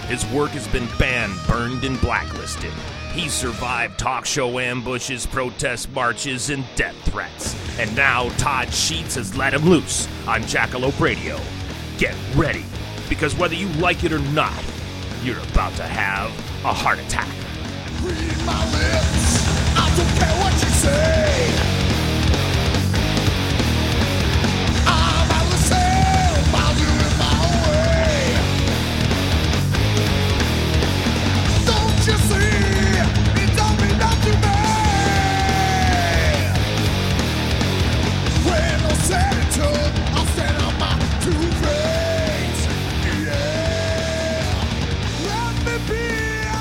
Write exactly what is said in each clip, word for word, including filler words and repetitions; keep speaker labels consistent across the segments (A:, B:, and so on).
A: His work has been banned, burned, and blacklisted. He's survived talk show ambushes, protest marches, and death threats. And now Todd Sheets has let him loose on Jackalope Radio. Get ready, because whether you like it or not, you're about to have a heart attack.
B: Read my lips, I don't care what you say. I'm out of myself, I'll do it my way. Don't you see, it don't mean nothing to me. When I'm said and done, I'll stand on my two feet. Yeah, let me be.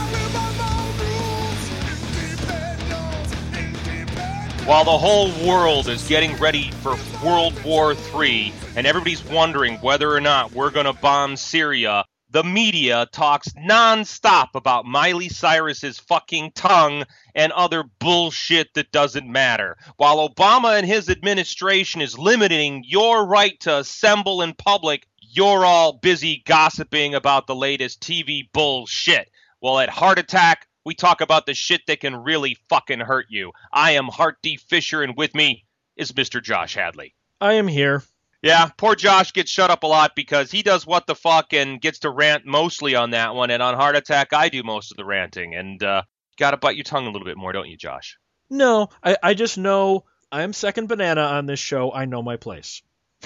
C: While the whole world is getting ready for World War Three, and everybody's wondering whether or not we're going to bomb Syria, the media talks nonstop about Miley Cyrus's fucking tongue and other bullshit that doesn't matter. While Obama and his administration is limiting your right to assemble in public, you're all busy gossiping about the latest T V bullshit. Well, at Heart Attack, we talk about the shit that can really fucking hurt you. I am Hart D. Fisher, and with me is Mister Josh Hadley.
D: I am here.
C: Yeah, poor Josh gets shut up a lot because he does what the fuck and gets to rant mostly on that one. And on Heart Attack, I do most of the ranting. And uh, you got to bite your tongue a little bit more, don't you, Josh?
D: No, I, I just know I'm second banana on this show. I know my place.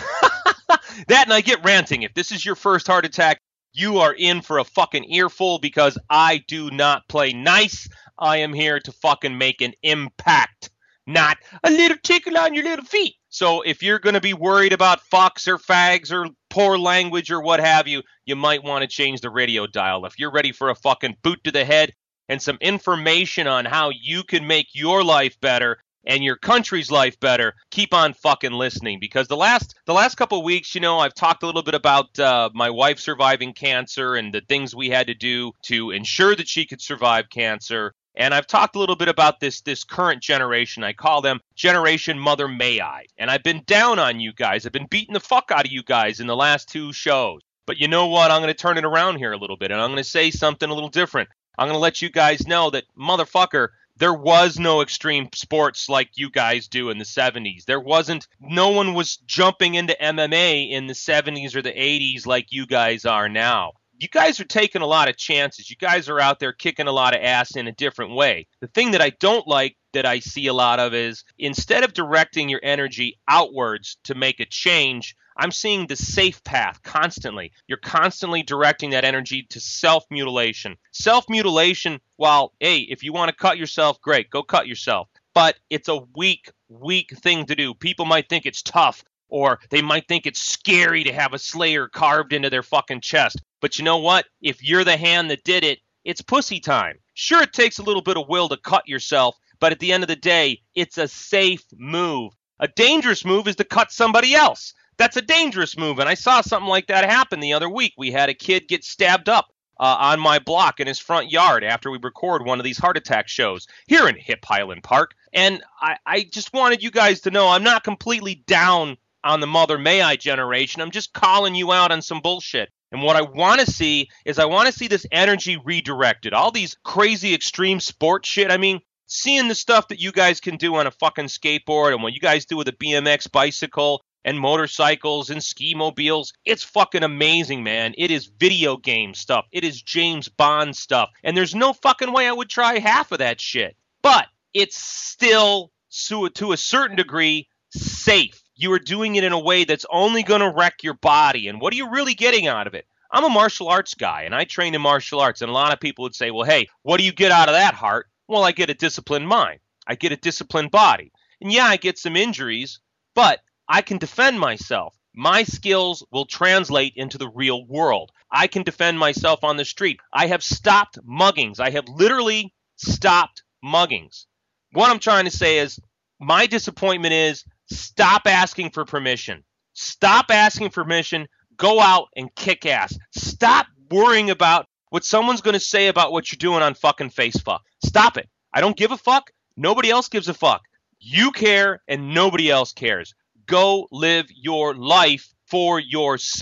C: That and I get ranting. If this is your first Heart Attack, you are in for a fucking earful because I do not play nice. I am here to fucking make an impact, not a little tickle on your little feet. So if you're going to be worried about fucks or fags or poor language or what have you, you might want to change the radio dial. If you're ready for a fucking boot to the head and some information on how you can make your life better and your country's life better, keep on fucking listening, because the last the last couple of weeks, you know, I've talked a little bit about uh, my wife surviving cancer and the things we had to do to ensure that she could survive cancer. And I've talked a little bit about this this current generation. I call them Generation Mother May I. And I've been down on you guys. I've been beating the fuck out of you guys in the last two shows. But you know what? I'm going to turn it around here a little bit, and I'm going to say something a little different. I'm going to let you guys know that, motherfucker, there was no extreme sports like you guys do in the seventies. There wasn't, no one was jumping into M M A in the seventies or the eighties like you guys are now. You guys are taking a lot of chances. You guys are out there kicking a lot of ass in a different way. The thing that I don't like that I see a lot of is, instead of directing your energy outwards to make a change, I'm seeing the safe path constantly. You're constantly directing that energy to self-mutilation. Self-mutilation, while, hey, if you want to cut yourself, great, go cut yourself. But it's a weak, weak thing to do. People might think it's tough, or they might think it's scary to have a Slayer carved into their fucking chest. But you know what? If you're the hand that did it, it's pussy time. Sure, it takes a little bit of will to cut yourself, but at the end of the day, it's a safe move. A dangerous move is to cut somebody else. That's a dangerous move, and I saw something like that happen the other week. We had a kid get stabbed up uh, on my block in his front yard after we record one of these Heart Attack shows here in Hip Highland Park. And I, I just wanted you guys to know I'm not completely down on the Mother May I generation. I'm just calling you out on some bullshit. And what I want to see is I want to see this energy redirected. All these crazy extreme sports shit. I mean, seeing the stuff that you guys can do on a fucking skateboard and what you guys do with a B M X bicycle and motorcycles and ski mobiles, it's fucking amazing, man. It is video game stuff. It is James Bond stuff. And there's no fucking way I would try half of that shit. But it's still, to a certain degree, safe. You are doing it in a way that's only going to wreck your body. And what are you really getting out of it? I'm a martial arts guy, and I train in martial arts. And a lot of people would say, well, hey, what do you get out of that, Hart? Well, I get a disciplined mind. I get a disciplined body. And yeah, I get some injuries, but I can defend myself. My skills will translate into the real world. I can defend myself on the street. I have stopped muggings. I have literally stopped muggings. What I'm trying to say is, my disappointment is, stop asking for permission. Stop asking for permission. Go out and kick ass. Stop worrying about what someone's going to say about what you're doing on fucking Facebook. Stop it. I don't give a fuck. Nobody else gives a fuck. You care and nobody else cares. Go live your life for yourself.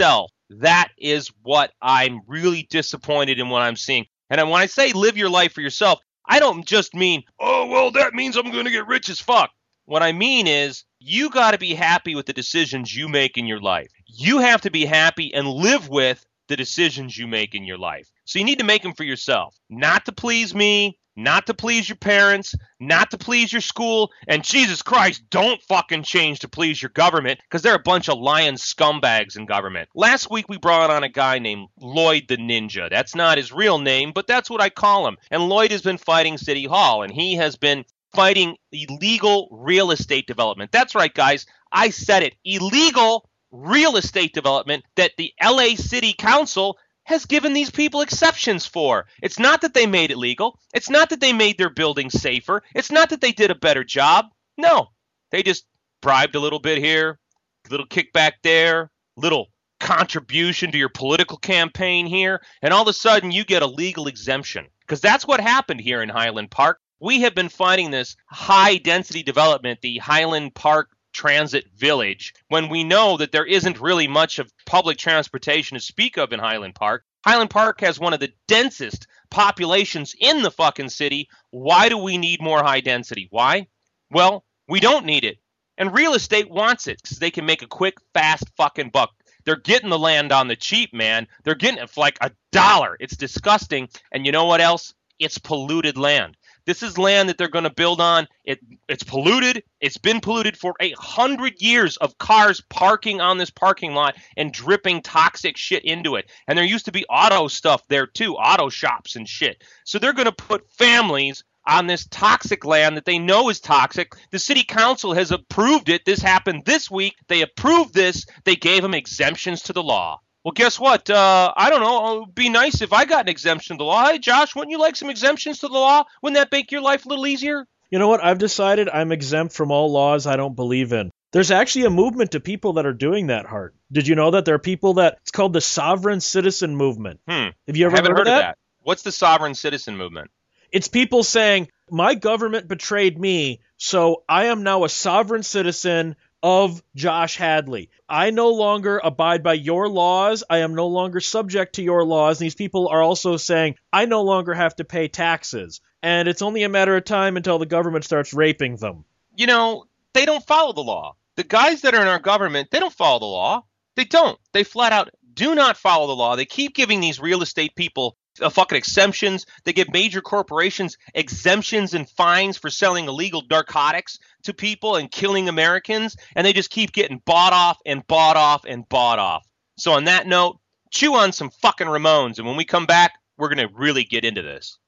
C: That is what I'm really disappointed in what I'm seeing. And when I say live your life for yourself, I don't just mean, oh, well, that means I'm going to get rich as fuck. What I mean is you got to be happy with the decisions you make in your life. You have to be happy and live with the decisions you make in your life. So you need to make them for yourself, not to please me, not to please your parents, not to please your school, and Jesus Christ, don't fucking change to please your government, because they're a bunch of lying scumbags in government. Last week we brought on a guy named Lloyd the Ninja. That's not his real name, but that's what I call him. And Lloyd has been fighting City Hall, and he has been fighting illegal real estate development. That's right, guys. I said it. Illegal real estate development that the L A City Council has given these people exceptions for. It's not that they made it legal. It's not that they made their buildings safer. It's not that they did a better job. No, they just bribed a little bit here, a little kickback there, little contribution to your political campaign here, and all of a sudden you get a legal exemption. Because that's what happened here in Highland Park. We have been fighting this high-density development, the Highland Park Transit Village, when we know that there isn't really much of public transportation to speak of in Highland Park. Highland Park has one of the densest populations in the fucking city. Why do we need more high density? Why? Well, we don't need it. And real estate wants it because they can make a quick, fast fucking buck. They're getting the land on the cheap, man. They're getting it for like a dollar. It's disgusting. And you know what else? It's polluted land. This is land that they're going to build on. It, it's polluted. It's been polluted for a hundred years of cars parking on this parking lot and dripping toxic shit into it. And there used to be auto stuff there too, auto shops and shit. So they're going to put families on this toxic land that they know is toxic. The city council has approved it. This happened this week. They approved this. They gave them exemptions to the law. Well, guess what? Uh, I don't know. It would be nice if I got an exemption to the law. Hey, Josh, wouldn't you like some exemptions to the law? Wouldn't that make your life a little easier?
D: You know what? I've decided I'm exempt from all laws I don't believe in. There's actually a movement of people that are doing that, Hart. Did you know that there are people that, it's called the Sovereign Citizen Movement.
C: Hmm.
D: Have you ever
C: I haven't
D: heard,
C: heard
D: of
C: of
D: that?
C: that. What's the Sovereign Citizen Movement?
D: It's people saying, my government betrayed me, so I am now a sovereign citizen of Josh Hadley. I no longer abide by your laws. I am no longer subject to your laws. And these people are also saying, I no longer have to pay taxes. And it's only a matter of time until the government starts raping them.
C: You know, they don't follow the law. The guys that are in our government, they don't follow the law. They don't. They flat out do not follow the law. They keep giving these real estate people uh, fucking exemptions. They give major corporations exemptions and fines for selling illegal narcotics to people and killing Americans. And they just keep getting bought off and bought off and bought off. So on that note, chew on some fucking Ramones. And when we come back, we're going to really get into this.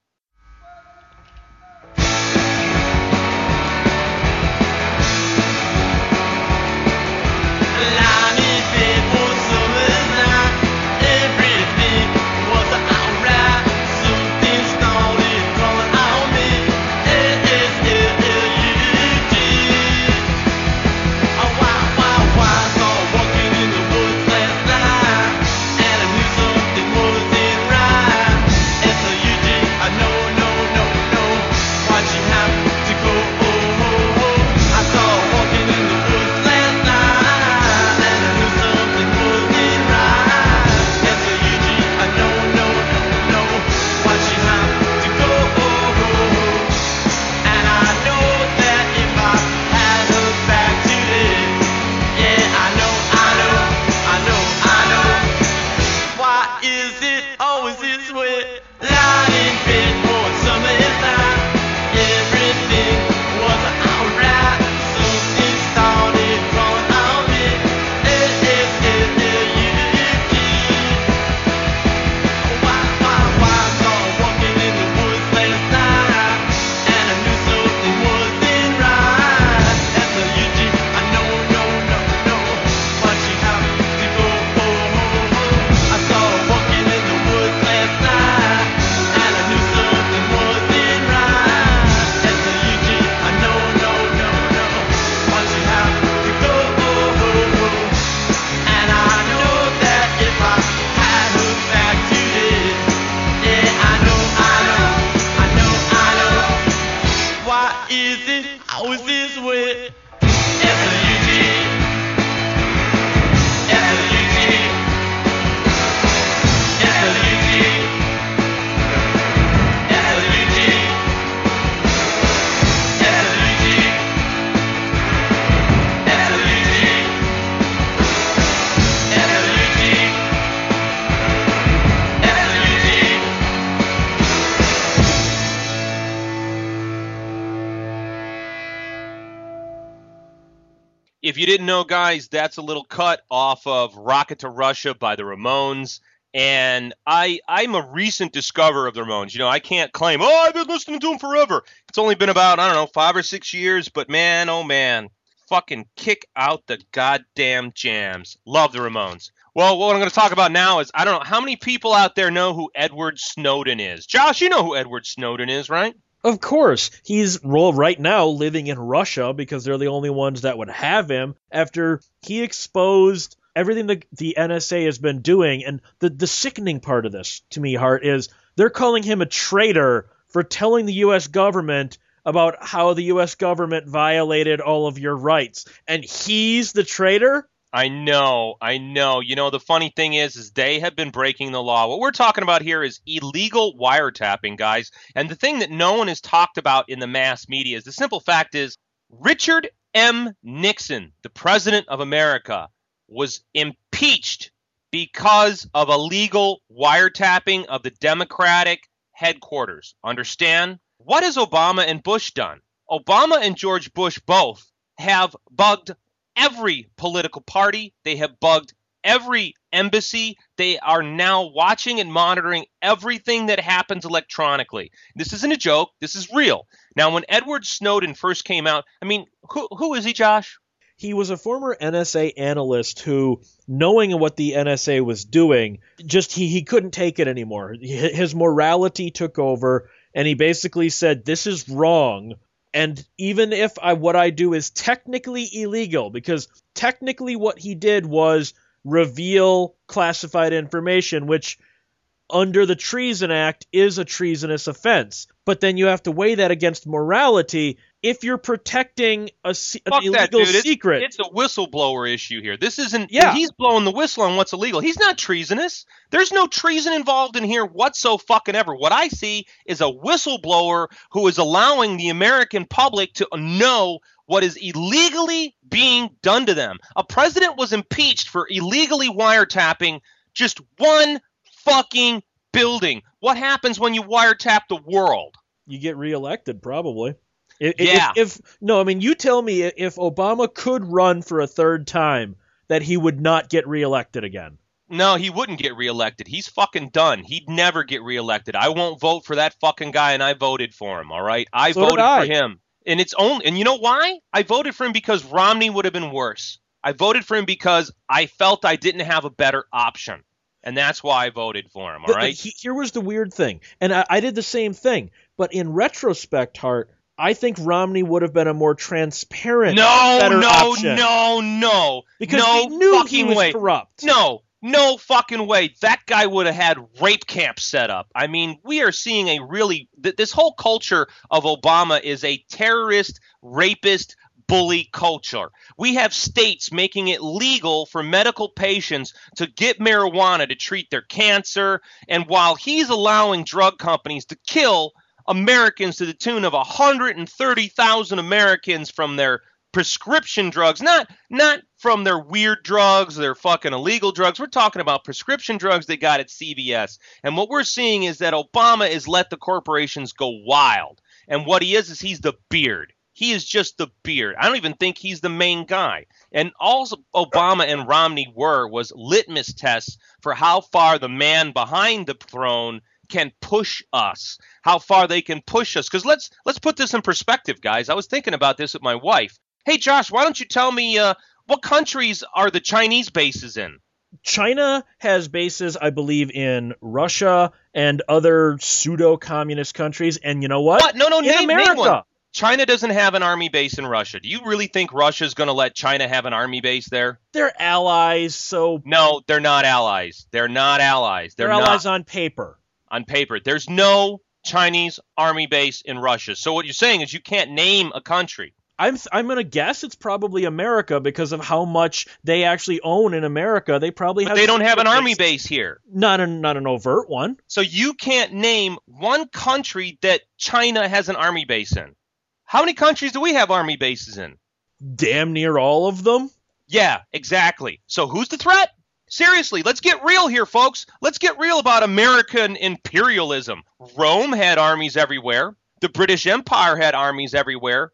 C: If you didn't know, guys, that's a little cut off of Rocket to Russia by the Ramones. And I, I'm a recent discoverer of the Ramones. You know, I can't claim, oh, I've been listening to them forever. It's only been about, I don't know, five or six years. But man, oh man, fucking kick out the goddamn jams. Love the Ramones. Well, what I'm going to talk about now is, I don't know, how many people out there know who Edward Snowden is? Josh, you know who Edward Snowden is, right?
D: Of course. He's well, right now living in Russia because they're the only ones that would have him after he exposed everything that the N S A has been doing. And the, the sickening part of this, to me, Hart, is they're calling him a traitor for telling the U S government about how the U S government violated all of your rights. And he's the traitor?
C: I know, I know. You know, the funny thing is, is they have been breaking the law. What we're talking about here is illegal wiretapping, guys. And the thing that no one has talked about in the mass media is the simple fact is Richard M. Nixon, the president of America, was impeached because of illegal wiretapping of the Democratic headquarters. Understand? What has Obama and Bush done? Obama and George Bush both have bugged every political party. They have bugged every embassy. They are now watching and monitoring everything that happens electronically. This isn't a joke. This is real. Now, when Edward Snowden first came out, I mean, who who is he, Josh?
D: He was a former N S A analyst who, knowing what the N S A was doing, just he, he couldn't take it anymore. His morality took over, and he basically said, this is wrong. And even if I, what I do is technically illegal, because technically what he did was reveal classified information, which under the Treason Act is a treasonous offense. But then you have to weigh that against morality. If you're protecting a, an
C: Fuck
D: illegal
C: that, dude.
D: secret.
C: It's, it's a whistleblower issue here. This isn't,
D: Yeah.
C: he's blowing the whistle on what's illegal. He's not treasonous. There's no treason involved in here whatsoever fucking ever. What I see is a whistleblower who is allowing the American public to know what is illegally being done to them. A president was impeached for illegally wiretapping just one fucking building. What happens when you wiretap the world?
D: You get reelected, probably. If,
C: Yeah.
D: If, if no, I mean, you tell me if Obama could run for a third time, that he would not get reelected again.
C: No, he wouldn't get reelected. He's fucking done. He'd never get reelected. I won't vote for that fucking guy, and I voted for him, all right? I
D: So did
C: voted
D: I.
C: for him. And it's only, and you know why? I voted for him because Romney would have been worse. I voted for him because I felt I didn't have a better option. And that's why I voted for him, all
D: But-
C: right?
D: but he, here was the weird thing, and I, I did the same thing. But in retrospect, Hart, I think Romney would have been a more transparent,
C: No,
D: better
C: no,
D: option.
C: no, no.
D: Because
C: no
D: he knew
C: fucking
D: he was
C: way.
D: corrupt.
C: No, no fucking way. That guy would have had rape camps set up. I mean, we are seeing a really th- this whole culture of Obama is a terrorist, rapist, bully culture. We have states making it legal for medical patients to get marijuana to treat their cancer, and while he's allowing drug companies to kill Americans to the tune of one hundred thirty thousand Americans from their prescription drugs, not not from their weird drugs, their fucking illegal drugs. We're talking about prescription drugs they got at C V S. And what we're seeing is that Obama has let the corporations go wild. And what he is is he's the beard. He is just the beard. I don't even think he's the main guy. And all Obama and Romney were was litmus tests for how far the man behind the throne can push us, how far they can push us. Because let's let's put this in perspective, guys. I was thinking about this with my wife. Hey, Josh, why don't you tell me uh, what countries are the Chinese bases in?
D: China has bases, I believe, in Russia and other pseudo-communist countries. And you know what?
C: What? No, no,
D: in
C: name,
D: America.
C: name one. China doesn't have an army base in Russia. Do you really think Russia's going to let China have an army base there?
D: They're allies, so
C: No, they're not allies. They're not allies. They're,
D: they're allies
C: not
D: on paper.
C: on paper. There's no Chinese army base in Russia. So what you're saying is you can't name a country.
D: I'm I'm gonna guess it's probably America because of how much they actually own in America. They probably
C: But
D: have
C: they don't have an
D: secret
C: army
D: bases.
C: base here.
D: Not an not an overt one.
C: So you can't name one country that China has an army base in. How many countries do we have army bases in?
D: Damn near all of them.
C: Yeah, exactly. So who's the threat? Seriously, let's get real here, folks. Let's get real about American imperialism. Rome had armies everywhere. The British Empire had armies everywhere.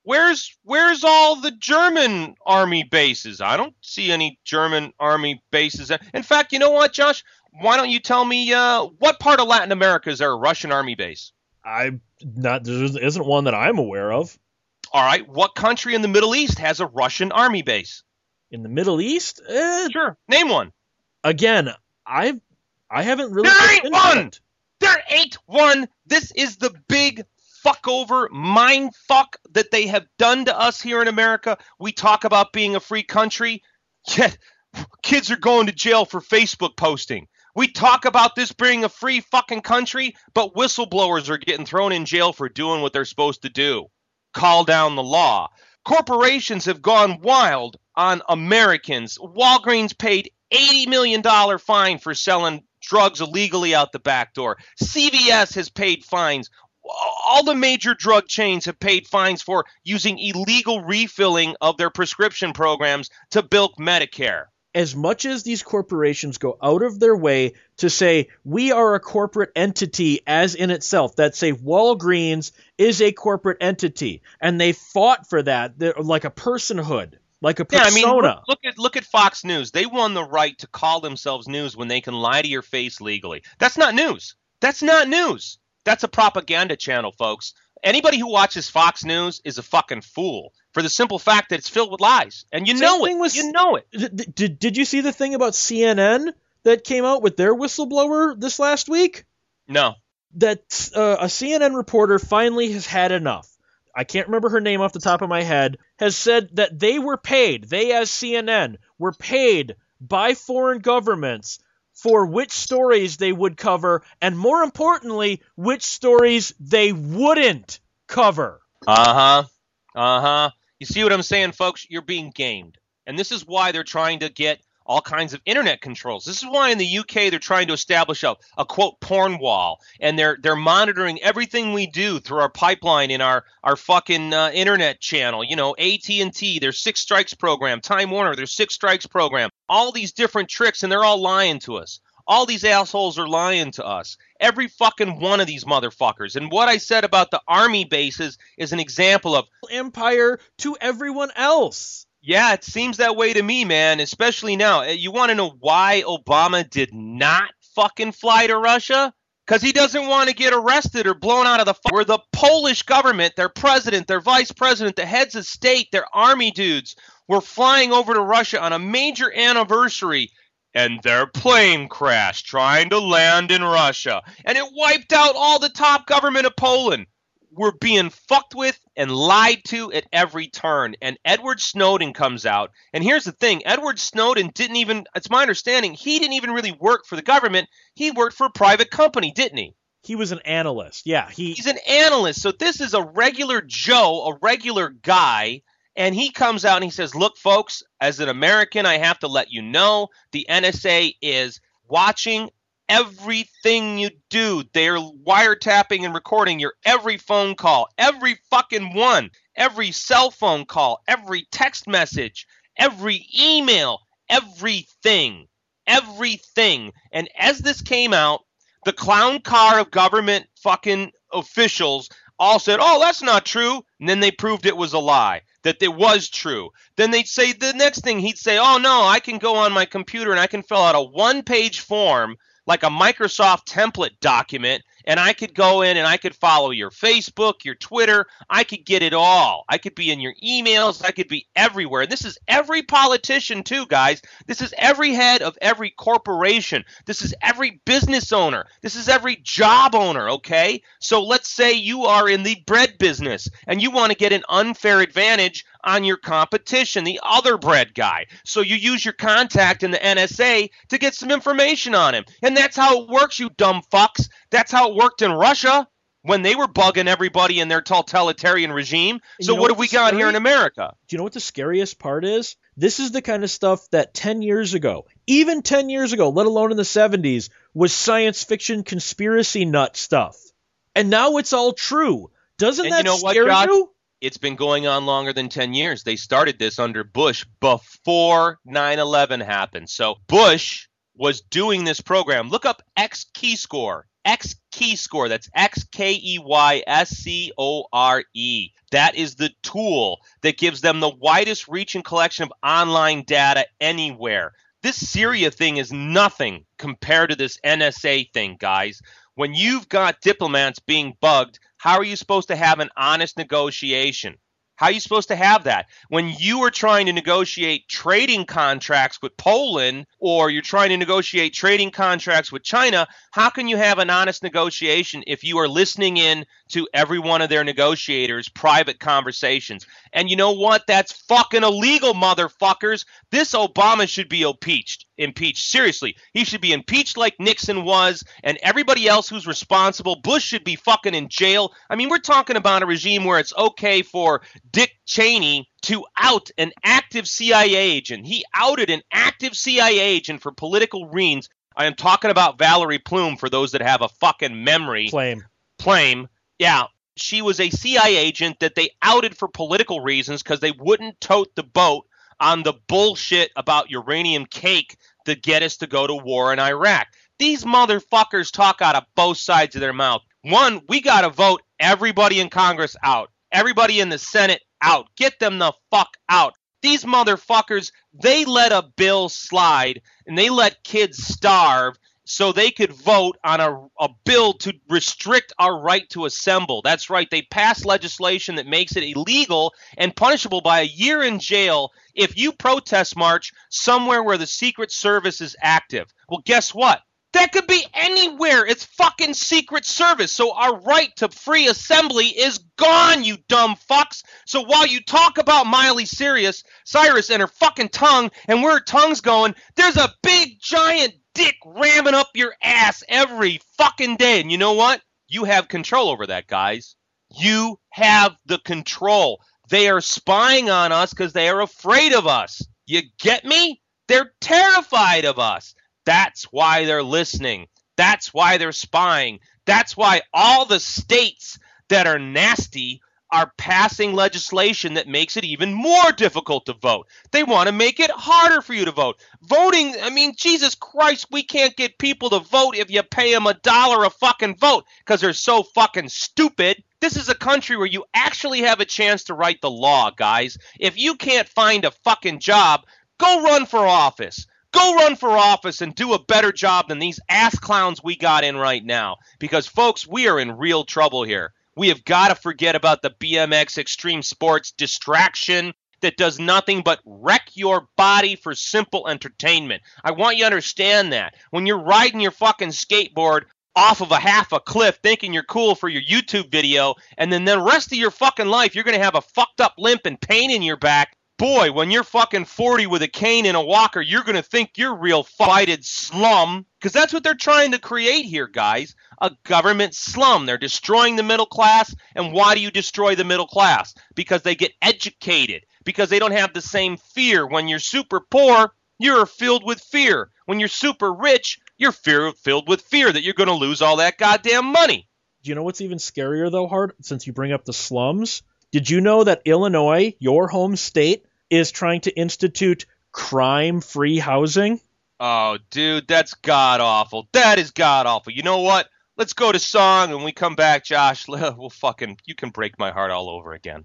C: Where's where's all the German army bases? I don't see any German army bases. In fact, you know what, Josh? Why don't you tell me uh, what part of Latin America is there a Russian army base?
D: I'm not. There isn't one that I'm aware of.
C: All right. What country in the Middle East has a Russian army base?
D: In the Middle East? Eh,
C: Sure. Name one.
D: Again, I I haven't really.
C: There
D: looked
C: ain't
D: into
C: one!
D: it.
C: There ain't one. This is the big fuck over mind fuck that they have done to us here in America. We talk about being a free country, yet kids are going to jail for Facebook posting. We talk about this being a free fucking country, but whistleblowers are getting thrown in jail for doing what they're supposed to do. Call down the law. Corporations have gone wild on Americans. Walgreens paid eighty million dollars fine for selling drugs illegally out the back door. C V S has paid fines. All the major drug chains have paid fines for using illegal refilling of their prescription programs to bilk Medicare.
D: As much as these corporations go out of their way to say we are a corporate entity as in itself, that say Walgreens is a corporate entity, and they fought for that, they're like a personhood, like a persona.
C: Yeah, I mean, look, look at look at Fox News. They won the right to call themselves news when they can lie to your face legally. That's not news. That's not news. That's a propaganda channel, folks. Anybody who watches Fox News is a fucking fool for the simple fact that it's filled with lies. And you
D: Same
C: know
D: thing
C: it.
D: with-
C: You know it.
D: Did, did, did you see the thing about C N N that came out with their whistleblower this last week?
C: No.
D: That uh, a C N N reporter finally has had enough. I can't remember her name off the top of my head, has said that they were paid, they as C N N, were paid by foreign governments for which stories they would cover, and more importantly, which stories they wouldn't cover.
C: Uh-huh. Uh-huh. You see what I'm saying, folks? You're being gamed. And this is why they're trying to get all kinds of internet controls. This is why in the U K they're trying to establish a, a quote, porn wall. And they're they're monitoring everything we do through our pipeline in our, our fucking uh, internet channel. You know, A T and T, their Six Strikes program. Time Warner, their Six Strikes program. All these different tricks, and they're all lying to us. All these assholes are lying to us. Every fucking one of these motherfuckers. And what I said about the army bases is an example of
D: Empire to everyone else.
C: yeah, it seems that way to me, man, especially now. You want to know why Obama did not fucking fly to Russia? Because he doesn't want to get arrested or blown out of the fu- Where the Polish government, their president, their vice president, the heads of state, their army dudes were flying over to Russia on a major anniversary, and their plane crashed trying to land in Russia. And it wiped out all the top government of Poland. We're being fucked with and lied to at every turn. And Edward Snowden comes out. And here's the thing. Edward Snowden didn't even, it's my understanding, he didn't even really work for the government. He worked for a private company, didn't he?
D: He was an analyst. Yeah, he
C: He's an analyst. So this is a regular Joe, a regular guy. And he comes out and he says, look, folks, as an American, I have to let you know the N S A is watching everything you do. They're wiretapping and recording your every phone call, every fucking one, every cell phone call, every text message, every email, everything, everything. And as this came out, the clown car of government fucking officials all said, oh, that's not true. And then they proved it was a lie, that it was true. Then they'd say the next thing he'd say, oh, no, I can go on my computer and I can fill out a one-page form like a Microsoft template document, and I could go in and I could follow your Facebook, your Twitter. I could get it all. I could be in your emails. I could be everywhere. And this is every politician too, guys. This is every head of every corporation. This is every business owner. This is every job owner, okay? So let's say you are in the bread business and you want to get an unfair advantage on your competition, the other bread guy. So you use your contact in the N S A to get some information on him. And that's how it works, you dumb fucks. That's how it worked in Russia when they were bugging everybody in their totalitarian regime. So
D: You know
C: what have
D: what's
C: we got
D: scary?
C: here in America?
D: Do you know what the scariest part is? This is the kind of stuff that ten years ago, even ten years ago, let alone in the seventies, was science fiction conspiracy nut stuff. And now it's all true. Doesn't
C: And
D: that
C: you know what,
D: scare
C: Josh?
D: you?
C: It's been going on longer than ten years. They started this under Bush before nine eleven happened. So Bush was doing this program. Look up X Keyscore, X Keyscore. That's X K E Y S C O R E. That is the tool that gives them the widest reaching collection of online data anywhere. This Syria thing is nothing compared to this N S A thing, guys. When you've got diplomats being bugged, how are you supposed to have an honest negotiation? How are you supposed to have that? When you are trying to negotiate trading contracts with Poland, or you're trying to negotiate trading contracts with China, how can you have an honest negotiation if you are listening in to every one of their negotiators' private conversations? And you know what? That's fucking illegal, motherfuckers. This Obama should be impeached. Impeached. Seriously. He should be impeached like Nixon was, and everybody else who's responsible. Bush should be fucking in jail. I mean, we're talking about a regime where it's okay for Dick Cheney to out an active C I A agent. He outed an active C I A agent for political reasons. I am talking about Valerie Plume, for those that have a fucking memory.
D: Flame.
C: Flame. Yeah. She was a C I A agent that they outed for political reasons because they wouldn't tote the boat on the bullshit about uranium cake to get us to go to war in Iraq. These motherfuckers talk out of both sides of their mouth. One, we got to vote everybody in Congress out. Everybody in the Senate out. Get them the fuck out. These motherfuckers, they let a bill slide and they let kids starve so they could vote on a, a bill to restrict our right to assemble. That's right. They passed legislation that makes it illegal and punishable by a year in jail if you protest march somewhere where the Secret Service is active. Well, guess what? That could be anywhere. It's fucking Secret Service. So our right to free assembly is gone, you dumb fucks. So while you talk about Miley Cyrus, Cyrus and her fucking tongue and where her tongue's going, there's a big giant dick ramming up your ass every fucking day. And you know what? You have control over that, guys. You have the control. They are spying on us because they are afraid of us. You get me? They're terrified of us. That's why they're listening. That's why they're spying. That's why all the states that are nasty are passing legislation that makes it even more difficult to vote. They want to make it harder for you to vote. Voting, I mean, Jesus Christ, we can't get people to vote if you pay them a dollar a fucking vote because they're so fucking stupid. This is a country where you actually have a chance to write the law, guys. If you can't find a fucking job, go run for office. Go run for office and do a better job than these ass clowns we got in right now. Because, folks, we are in real trouble here. We have got to forget about the B M X extreme sports distraction that does nothing but wreck your body for simple entertainment. I want you to understand that. When you're riding your fucking skateboard off of a half a cliff thinking you're cool for your YouTube video, and then the rest of your fucking life you're going to have a fucked up limp and pain in your back, boy, when you're fucking forty with a cane and a walker, you're going to think you're real fighted slum. Because that's what they're trying to create here, guys. A government slum. They're destroying the middle class. And why do you destroy the middle class? Because they get educated. Because they don't have the same fear. When you're super poor, you're filled with fear. When you're super rich, you're fear, filled with fear that you're going to lose all that goddamn money.
D: Do you know what's even scarier, though, Hart, since you bring up the slums? Did you know that Illinois, your home state, is trying to institute crime-free housing?
C: Oh, dude, that's god-awful. That is god-awful. You know what? Let's go to song, and when we come back, Josh, we'll fucking, you can break my heart all over again.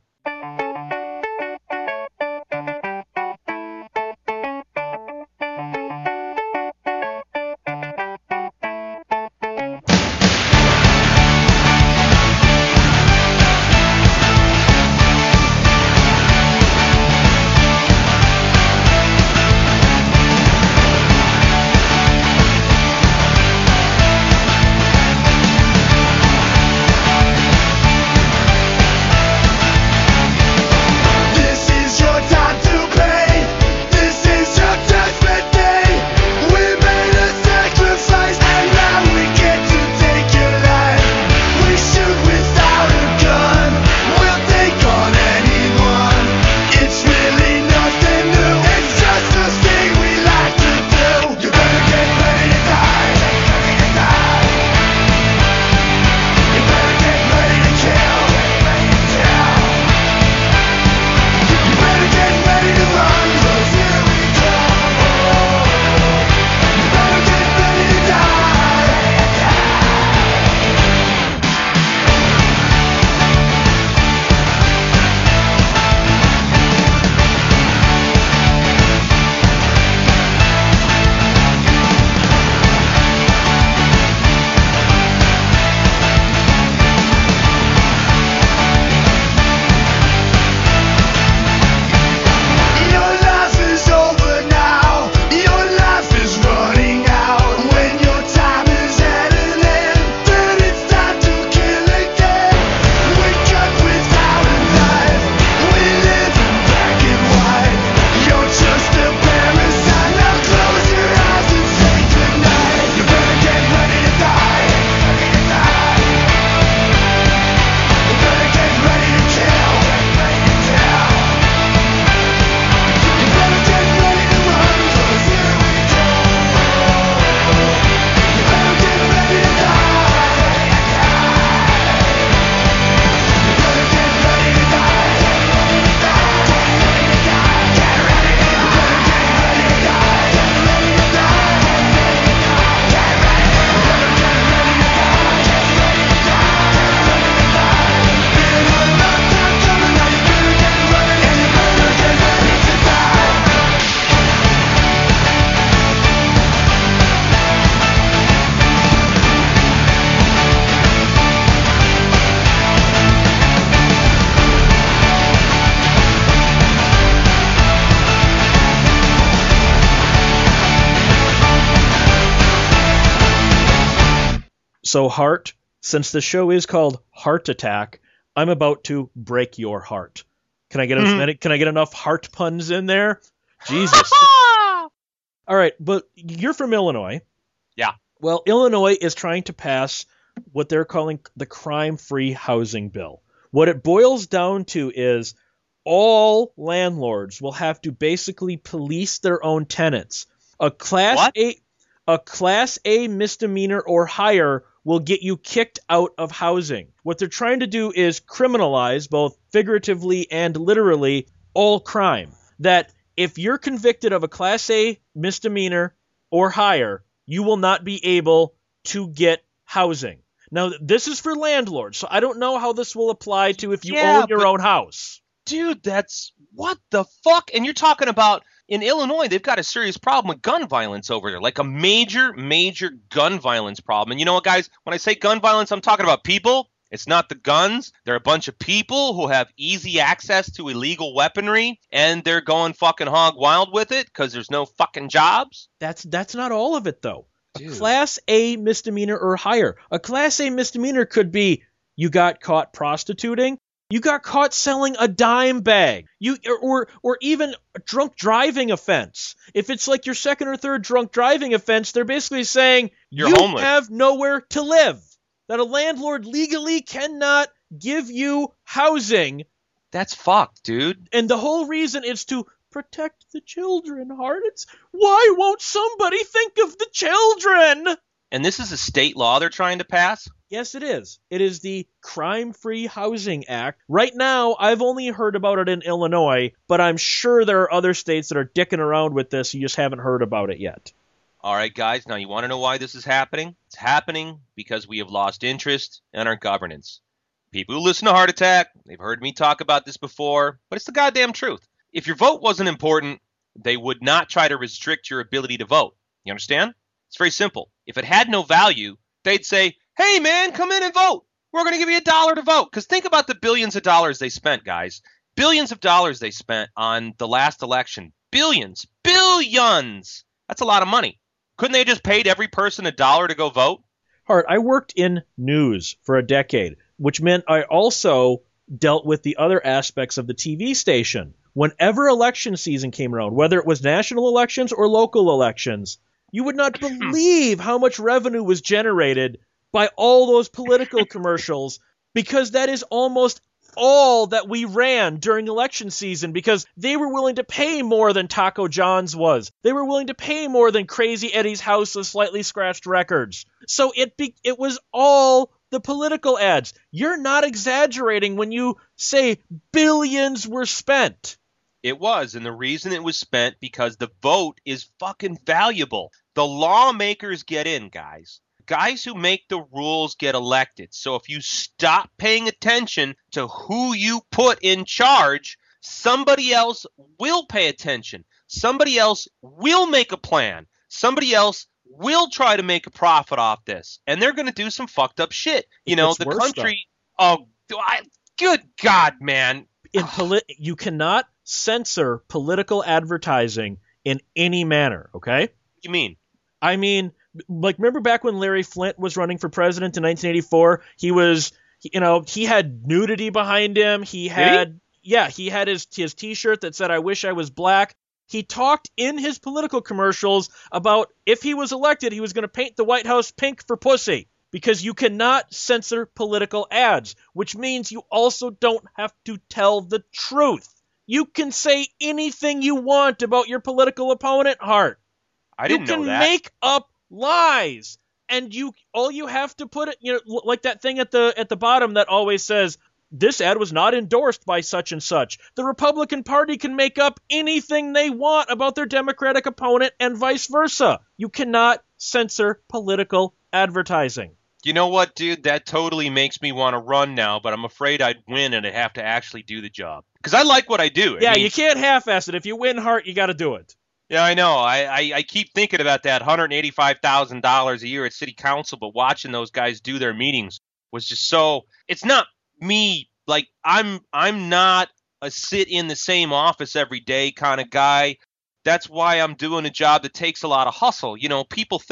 B: Thank
D: So, Hart, since the show is called Heart Attack, I'm about to break your heart. Can I get as
C: Mhm.
D: many? Can I get enough heart puns in there? Jesus. All right, but you're from Illinois.
C: Yeah.
D: Well, Illinois is trying to pass what they're calling the crime-free housing bill. What it boils down to is all landlords will have to basically police their own tenants. A class
C: What?
D: A a class A misdemeanor or higher will get you kicked out of housing. What they're trying to do is criminalize, both figuratively and literally, all crime. That if you're convicted of a class A misdemeanor or higher, you will not be able to get housing. Now, this is for landlords, so I don't know how this will apply to if you
C: Yeah,
D: own your
C: but-
D: own house.
C: Dude, that's what the fuck? And you're talking about in Illinois, they've got a serious problem with gun violence over there, like a major, major gun violence problem. And you know what, guys? When I say gun violence, I'm talking about people. It's not the guns. They're a bunch of people who have easy access to illegal weaponry, and they're going fucking hog wild with it because there's no fucking jobs.
D: That's that's not all of it, though.
C: Dude.
D: A class A misdemeanor or higher. A class A misdemeanor could be you got caught prostituting, you got caught selling a dime bag, you or or even a drunk driving offense. If it's like your second or third drunk driving offense, they're basically saying
C: You're
D: you
C: homeless.
D: have nowhere to live. That a landlord legally cannot give you housing,
C: That's fucked, dude.
D: and the whole reason is to protect the children, Hart. It's why won't somebody think of the children?
C: And this is a state law they're trying to pass?
D: Yes, it is. It is the Crime-Free Housing Act. Right now, I've only heard about it in Illinois, but I'm sure there are other states that are dicking around with this. You just haven't heard about it yet.
C: All right, guys, now you want to know why this is happening? It's happening because we have lost interest in our governance. People who listen to Heart Attack, they've heard me talk about this before, but it's the goddamn truth. If your vote wasn't important, they would not try to restrict your ability to vote. You understand? It's very simple. If it had no value, they'd say, hey, man, come in and vote. We're going to give you a dollar to vote. Because think about the billions of dollars they spent, guys. Billions of dollars they spent on the last election. Billions. Billions. That's a lot of money. Couldn't they have just paid every person a dollar to go vote?
D: Hart, I worked in news for a decade, which meant I also dealt with the other aspects of the T V station. Whenever election season came around, whether it was national elections or local elections, you would not believe how much revenue was generated by all those political commercials, because that is almost all that we ran during election season, because they were willing to pay more than Taco John's was. They were willing to pay more than Crazy Eddie's House of Slightly Scratched Records. So it be- it was all the political ads. You're not exaggerating when you say billions were spent.
C: It was, and the reason it was spent because the vote is fucking valuable. The lawmakers get in, guys. Guys who make the rules get elected. So if you stop paying attention to who you put in charge, somebody else will pay attention. Somebody else will make a plan. Somebody else will try to make a profit off this. And they're going to do some fucked up shit. You
D: It
C: know,
D: gets
C: the
D: worse,
C: country, oh, I, good God, man.
D: In poli- you cannot censor political advertising in any manner, okay?
C: What do you mean?
D: I mean, like, remember back when Larry Flint was running for president in nineteen eighty-four? He was, you know, he had nudity behind him. He had, yeah, he had his his T-shirt that said, "I wish I was black." He talked in his political commercials about if he was elected, he was going to paint the White House pink for pussy, because you cannot censor political ads, which means you also don't have to tell the truth. You can say anything you want about your political opponent, Hart.
C: I didn't
D: you can
C: know that.
D: make up lies, and you all you have to put it, you know, like that thing at the at the bottom that always says, this ad was not endorsed by such and such. The Republican Party can make up anything they want about their Democratic opponent and vice versa. You cannot censor political advertising.
C: You know what, dude? That totally makes me want to run now, but I'm afraid I'd win and I'd have to actually do the job. Because I like what I do. I
D: Yeah,
C: mean,
D: you can't half-ass it. If you win, Hart, you got to do it.
C: Yeah, I know. I, I, I keep thinking about that one hundred eighty-five thousand dollars a year at city council, but watching those guys do their meetings was just so – it's not me. Like, I'm I'm not a sit in the same office every day kind of guy. That's why I'm doing a job that takes a lot of hustle. You know, people think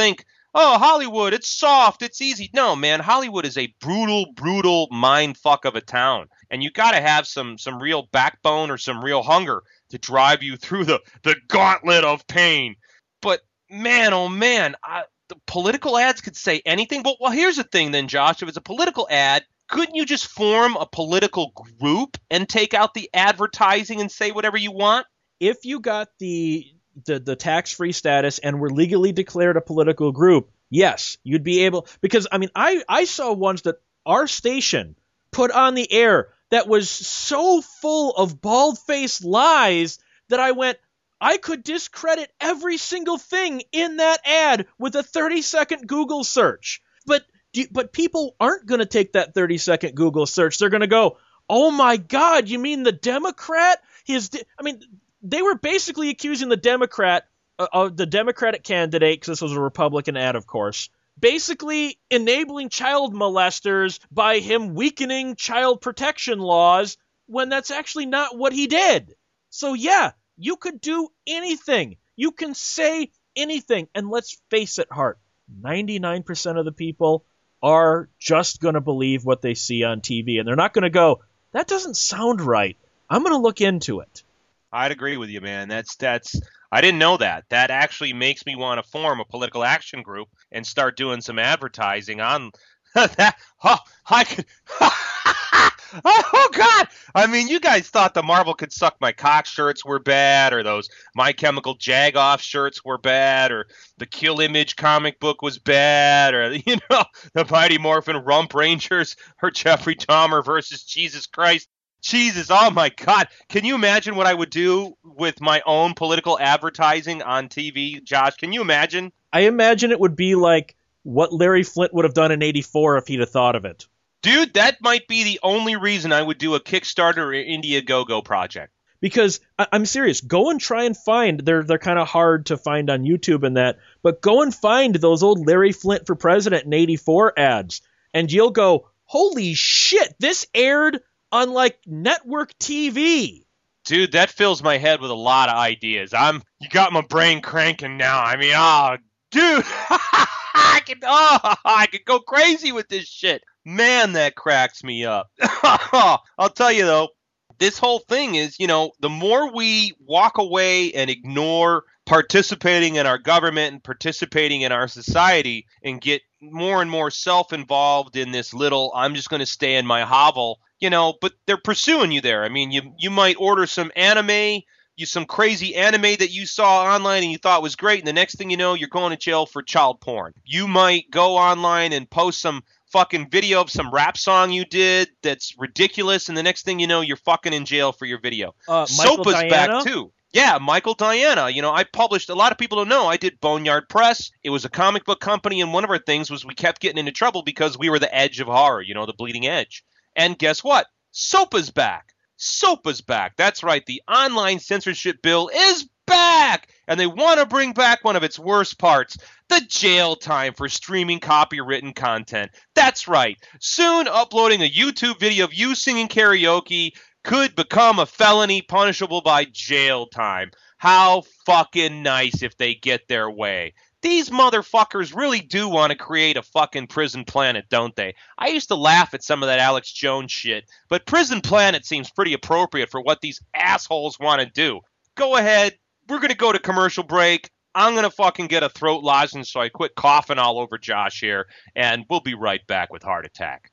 C: oh, Hollywood, it's soft, it's easy. No, man, Hollywood is a brutal, brutal mind fuck of a town. And you got to have some some real backbone or some real hunger to drive you through the, the gauntlet of pain. But man, oh man, I, the political ads could say anything. But well, here's the thing then, Josh. If it's a political ad, couldn't you just form a political group and take out the advertising and say whatever you want?
D: If you got the the, the tax-free status and were legally declared a political group, yes, you'd be able. Because, I mean, I, I saw ones that our station put on the air that was so full of bald-faced lies that I went, I could discredit every single thing in that ad with a thirty-second Google search. But but people aren't going to take that thirty-second Google search. They're going to go, oh, my God, you mean the Democrat? His, I mean, they were basically accusing the Democrat, uh, uh, the Democratic candidate, because this was a Republican ad, of course, basically enabling child molesters by him weakening child protection laws when that's actually not what he did. So, yeah, you could do anything. You can say anything. And let's face it, Hart, ninety-nine percent of the people are just going to believe what they see on T V. And they're not going to go, that doesn't sound right. I'm going to look into it.
C: I'd agree with you, man. That's that's. I didn't know that. That actually makes me want to form a political action group and start doing some advertising on that. Oh, I could. Oh God! I mean, you guys thought the Marvel Could Suck My Cock shirts were bad, or those My Chemical Jagoff shirts were bad, or the Kill Image comic book was bad, or you know, the Mighty Morphin Rump Rangers, or Jeffrey Dahmer versus Jesus Christ. Jesus, oh my God. Can you imagine what I would do with my own political advertising on T V, Josh? Can you imagine?
D: I imagine it would be like what Larry Flint would have done in eighty-four if he'd have thought of it.
C: Dude, that might be the only reason I would do a Kickstarter or Indiegogo project.
D: Because I- I'm serious, go and try and find, they're they're kind of hard to find on YouTube and that, but go and find those old Larry Flint for President in eighty-four ads, and you'll go, holy shit, this aired on like network T V.
C: Dude, that fills my head with a lot of ideas. I'm, you got my brain cranking now. I mean, oh, dude, I can, oh, I could go crazy with this shit. Man, that cracks me up. I'll tell you though, this whole thing is, you know, the more we walk away and ignore participating in our government and participating in our society and get more and more self-involved in this little, I'm just going to stay in my hovel, you know, but they're pursuing you there. I mean, you you might order some anime, you some crazy anime that you saw online and you thought was great, and the next thing you know, you're going to jail for child porn. You might go online and post some fucking video of some rap song you did that's ridiculous, and the next thing you know, you're fucking in jail for your video.
D: Uh, Michael
C: Sopa's
D: Diana?
C: back too. Yeah, Michael Diana. You know, I published, a lot of people don't know, I did Boneyard Press. It was a comic book company, and one of our things was we kept getting into trouble because we were the edge of horror, you know, the bleeding edge. And guess what? Sopa's back. Sopa's back. That's right. The online censorship bill is back. And they want to bring back one of its worst parts, the jail time for streaming copywritten content. That's right. Soon uploading a YouTube video of you singing karaoke could become a felony punishable by jail time. How fucking nice if they get their way. These motherfuckers really do want to create a fucking prison planet, don't they? I used to laugh at some of that Alex Jones shit, but prison planet seems pretty appropriate for what these assholes want to do. Go ahead. We're going to go to commercial break. I'm going to fucking get a throat lozenge so I quit coughing all over Josh here, and we'll be right back with Heart Attack.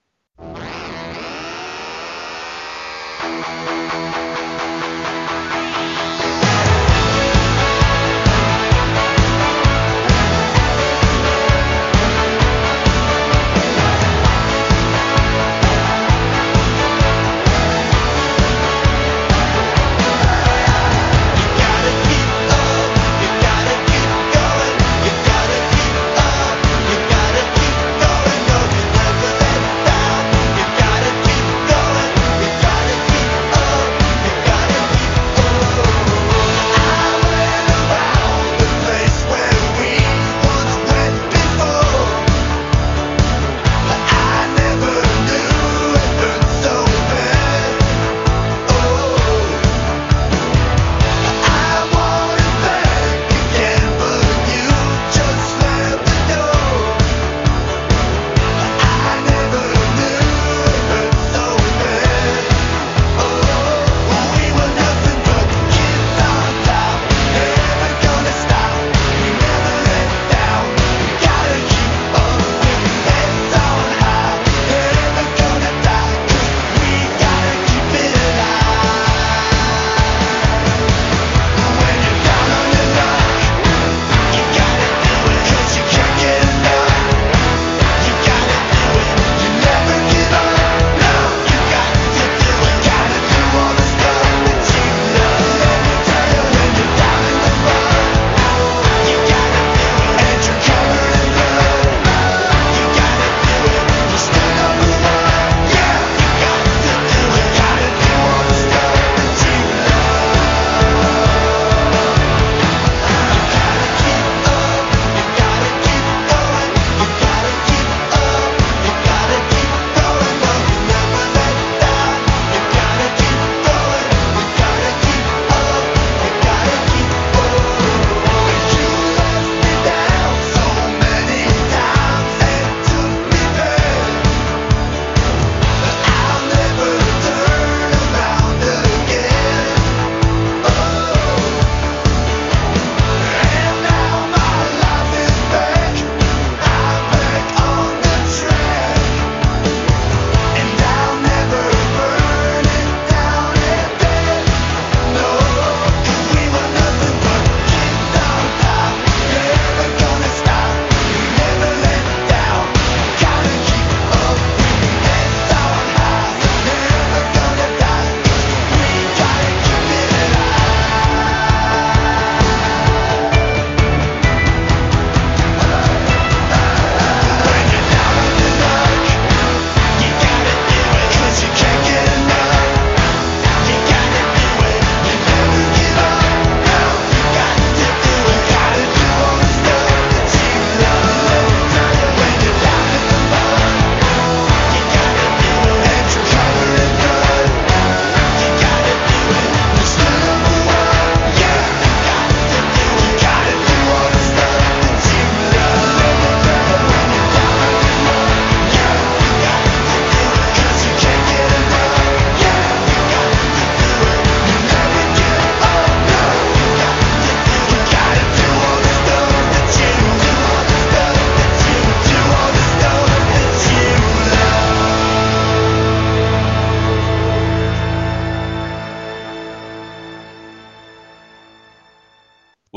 B: Going, you gotta keep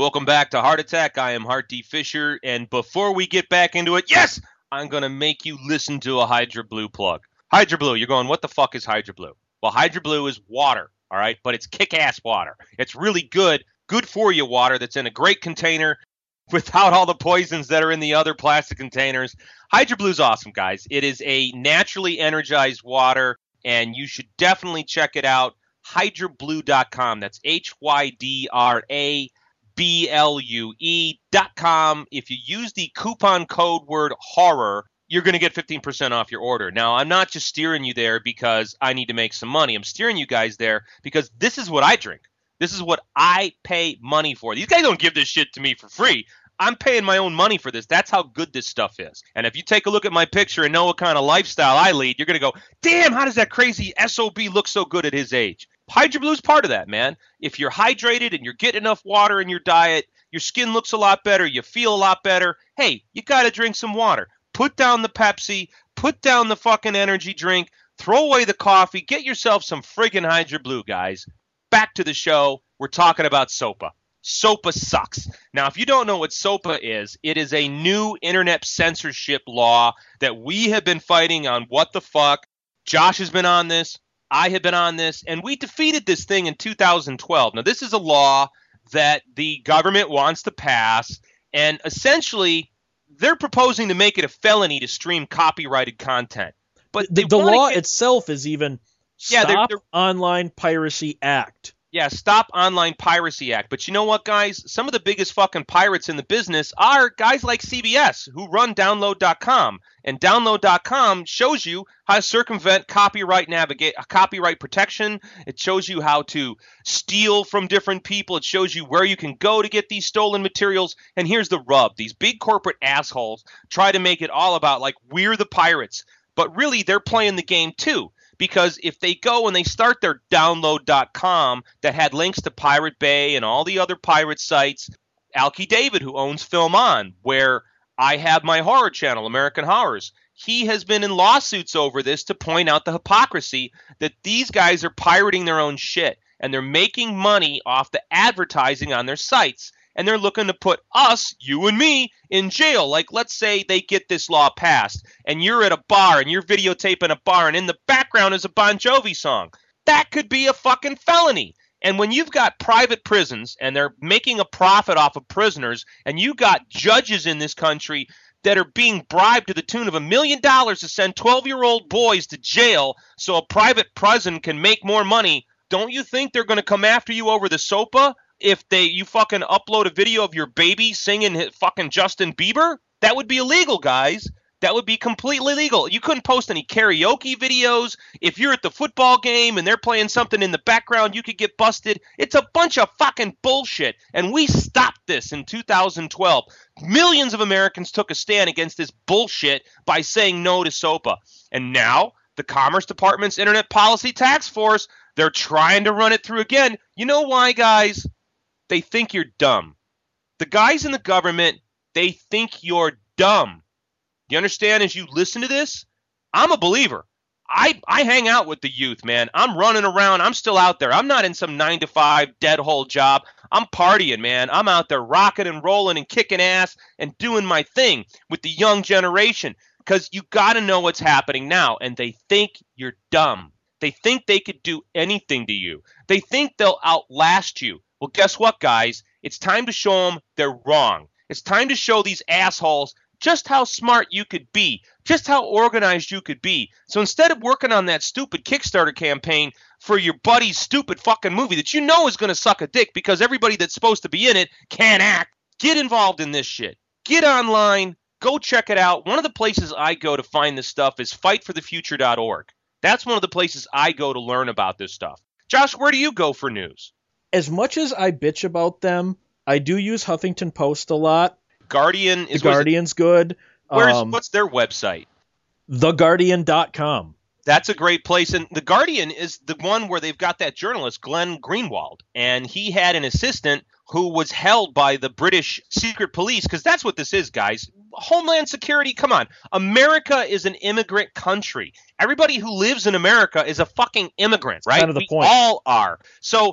C: Welcome back to Heart Attack. I am Hart D. Fisher, and before we get back into it, yes, I'm going to make you listen to a Hydro Blue plug. Hydro Blue, you're going, what the fuck is Hydro Blue? Well, Hydro Blue is water, all right, but it's kick-ass water. It's really good, good for you water that's in a great container without all the poisons that are in the other plastic containers. Hydro Blue's awesome, guys. It is a naturally energized water, and you should definitely check it out. hydro blue dot com. That's H Y D R A B L U E dot com. If you use the coupon code word horror, you're going to get fifteen percent off your order. Now, I'm not just steering you there because I need to make some money. I'm steering you guys there because this is what I drink. This is what I pay money for. These guys don't give this shit to me for free. I'm paying my own money for this. That's how good this stuff is. And if you take a look at my picture and know what kind of lifestyle I lead, you're going to go, damn, how does that crazy S O B look so good at his age? Hydro Blue is part of that, man. If you're hydrated and you're getting enough water in your diet, your skin looks a lot better, you feel a lot better. Hey, you got to drink some water. Put down the Pepsi, put down the fucking energy drink, throw away the coffee, get yourself some friggin' Hydro Blue, guys. Back to the show. We're talking about SOPA. SOPA sucks. Now, if you don't know what SOPA is, it is a new internet censorship law that we have been fighting on. What the fuck? Josh has been on this. I have been on this, and we defeated this thing in two thousand twelve. Now, this is a law that the government wants to pass, and essentially, they're proposing to make it a felony to stream copyrighted content. But
D: the, the law
C: get,
D: itself is even
C: yeah,
D: Stop
C: they're, they're,
D: Online Piracy Act.
C: Yeah, Stop Online Piracy Act. But you know what, guys? Some of the biggest fucking pirates in the business are guys like C B S who run download dot com. And download dot com shows you how to circumvent copyright navigate copyright protection. It shows you how to steal from different people. It shows you where you can go to get these stolen materials. And here's the rub. These big corporate assholes try to make it all about like we're the pirates. But really, they're playing the game too. Because if they go and they start their download dot com that had links to Pirate Bay and all the other pirate sites, Alki David, who owns Film On, where I have my horror channel, American Horrors, he has been in lawsuits over this to point out the hypocrisy that these guys are pirating their own shit and they're making money off the advertising on their sites. And they're looking to put us, you and me, in jail. Like, let's say they get this law passed, and you're at a bar, and you're videotaping a bar, and in the background is a Bon Jovi song. That could be a fucking felony. And when you've got private prisons, and they're making a profit off of prisoners, and you got judges in this country that are being bribed to the tune of a million dollars to send twelve-year-old boys to jail so a private prison can make more money, don't you think they're going to come after you over the SOPA? If they you fucking upload a video of your baby singing fucking Justin Bieber? That would be illegal, guys. That would be completely legal. You couldn't post any karaoke videos. If you're at the football game and they're playing something in the background, you could get busted. It's a bunch of fucking bullshit. And we stopped this in two thousand twelve. Millions of Americans took a stand against this bullshit by saying no to SOPA. And now the Commerce Department's Internet Policy Task Force, they're trying to run it through again. You know why, guys? They think you're dumb. The guys in the government, they think you're dumb. You understand as you listen to this? I'm a believer. I, I hang out with the youth, man. I'm running around. I'm still out there. I'm not in some nine to five dead hole job. I'm partying, man. I'm out there rocking and rolling and kicking ass and doing my thing with the young generation because you got to know what's happening now, and they think you're dumb. They think they could do anything to you. They think they'll outlast you. Well, guess what, guys? It's time to show them they're wrong. It's time to show these assholes just how smart you could be, just how organized you could be. So instead of working on that stupid Kickstarter campaign for your buddy's stupid fucking movie that you know is going to suck a dick because everybody that's supposed to be in it can't act, get involved in this shit. Get online. Go check it out. One of the places I go to find this stuff is fight for the future dot org. That's one of the places I go to learn about this stuff. Josh, where do you go for news?
D: As much as I bitch about them, I do use Huffington Post a lot.
C: Guardian is
D: The Guardian's good.
C: Where's
D: Um,
C: what's their website?
D: the guardian dot com.
C: That's a great place. And The Guardian is the one where they've got that journalist, Glenn Greenwald. And he had an assistant who was held by the British secret police, because that's what this is, guys. Homeland Security, come on. America is an immigrant country. Everybody who lives in America is a fucking immigrant, right?
D: Kind of the
C: we
D: point.
C: all are. So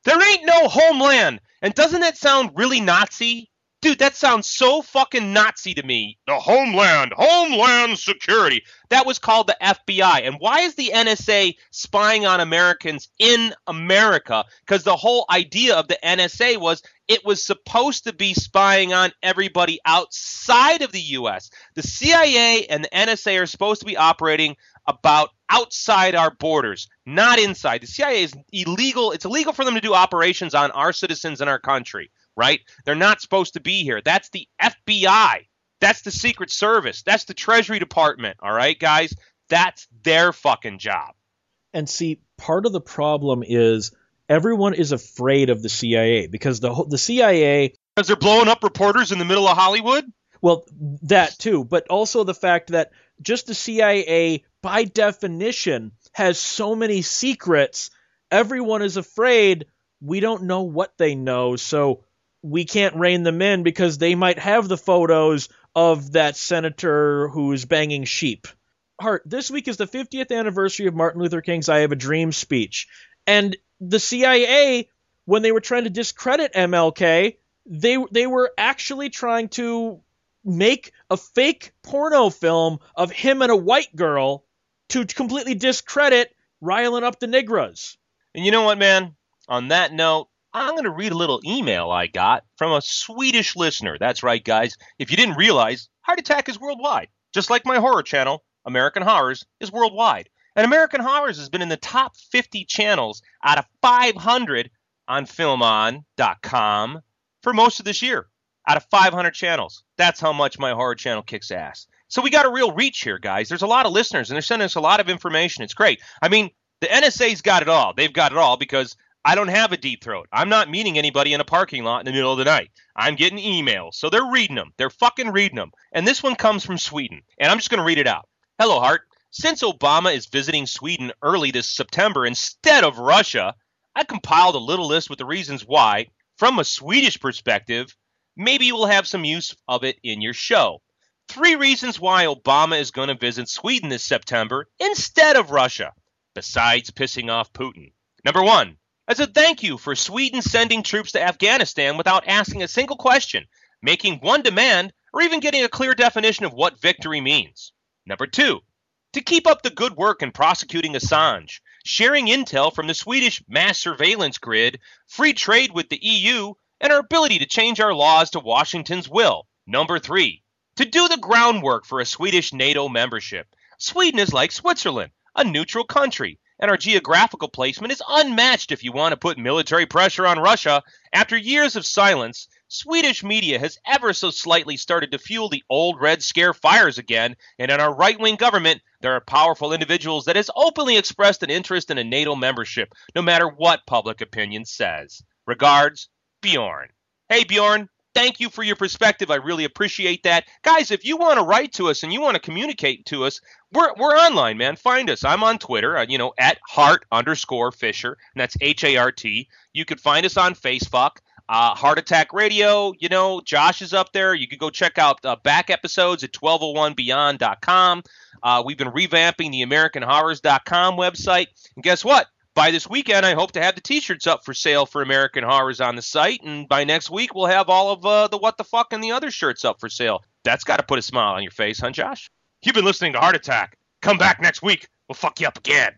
C: There ain't no homeland. And doesn't that sound really Nazi? Dude, that sounds so fucking Nazi to me. The Homeland, Homeland Security. That was called the F B I. And why is the N S A spying on Americans in America? Because the whole idea of the N S A was it was supposed to be spying on everybody outside of the U S. The C I A and the N S A are supposed to be operating about outside our borders, not inside. The C I A is illegal. It's illegal for them to do operations on our citizens in our country. Right? They're not supposed to be here. That's the F B I. That's the Secret Service. That's the Treasury Department. All right, guys? That's their fucking job.
D: And see, part of the problem is everyone is afraid of the C I A because the the C I A...
C: Because they're blowing up reporters in the middle of Hollywood?
D: Well, that too, but also the fact that just the C I A, by definition, has so many secrets, everyone is afraid we don't know what they know, so we can't rein them in because they might have the photos of that senator who's banging sheep. Hart, this week is the fiftieth anniversary of Martin Luther King's I Have a Dream speech. And the C I A, when they were trying to discredit M L K, they they were actually trying to make a fake porno film of him and a white girl to completely discredit riling up the Negras.
C: And you know what, man? On that note, I'm going to read a little email I got from a Swedish listener. That's right, guys. If you didn't realize, Heart Attack is worldwide. Just like my horror channel, American Horrors, is worldwide. And American Horrors has been in the top fifty channels out of five hundred on film on dot com for most of this year. Out of five hundred channels. That's how much my horror channel kicks ass. So we got a real reach here, guys. There's a lot of listeners, and they're sending us a lot of information. It's great. I mean, the N S A's got it all. They've got it all because I don't have a deep throat. I'm not meeting anybody in a parking lot in the middle of the night. I'm getting emails. So they're reading them. They're fucking reading them. And this one comes from Sweden. And I'm just going to read it out. Hello, Hart. Since Obama is visiting Sweden early this September instead of Russia, I compiled a little list with the reasons why, from a Swedish perspective, maybe you will have some use of it in your show. Three reasons why Obama is going to visit Sweden this September instead of Russia, besides pissing off Putin. Number one. As a thank you for Sweden sending troops to Afghanistan without asking a single question, making one demand, or even getting a clear definition of what victory means. Number two, to keep up the good work in prosecuting Assange, sharing intel from the Swedish mass surveillance grid, free trade with the E U, and our ability to change our laws to Washington's will. Number three, to do the groundwork for a Swedish NATO membership. Sweden is like Switzerland, a neutral country. And our geographical placement is unmatched if you want to put military pressure on Russia. After years of silence, Swedish media has ever so slightly started to fuel the old Red Scare fires again, and in our right-wing government, there are powerful individuals that has openly expressed an interest in a NATO membership, no matter what public opinion says. Regards, Bjorn. Hey, Bjorn. Thank you for your perspective. I really appreciate that. Guys, if you want to write to us and you want to communicate to us, we're we're online, man. Find us. I'm on Twitter, uh, you know, at Hart underscore Fisher, and that's H A R T. You could find us on Facebook, uh, Heart Attack Radio. You know, Josh is up there. You could go check out uh, back episodes at twelve oh one beyond dot com. Uh, we've been revamping the American Horrors dot com website. And guess what? By this weekend, I hope to have the T-shirts up for sale for American Horrors on the site, and by next week, we'll have all of uh, the What the Fuck and the other shirts up for sale. That's got to put a smile on your face, huh, Josh? You've been listening to Heart Attack. Come back next week. We'll fuck you up again.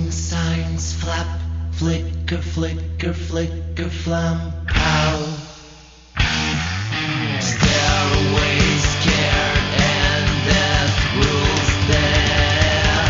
E: Warning signs flap, flicker, flicker, flicker, flam, pow. Stairways, scared, and death rules there.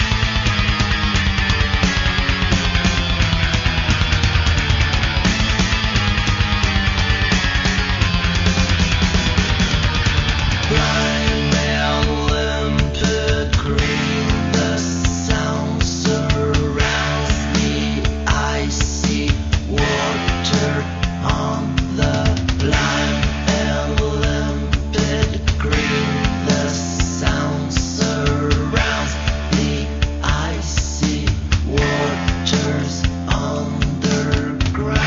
E: Prime and limpid green, the sound surrounds the icy water on the blind and limpid green. The sound surrounds the icy waters underground.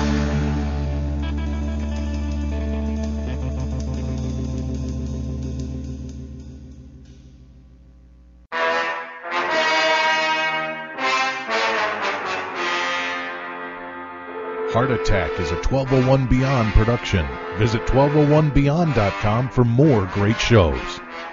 F: Heart Attack is a twelve oh one Beyond production. Visit twelve oh one beyond dot com for more great shows.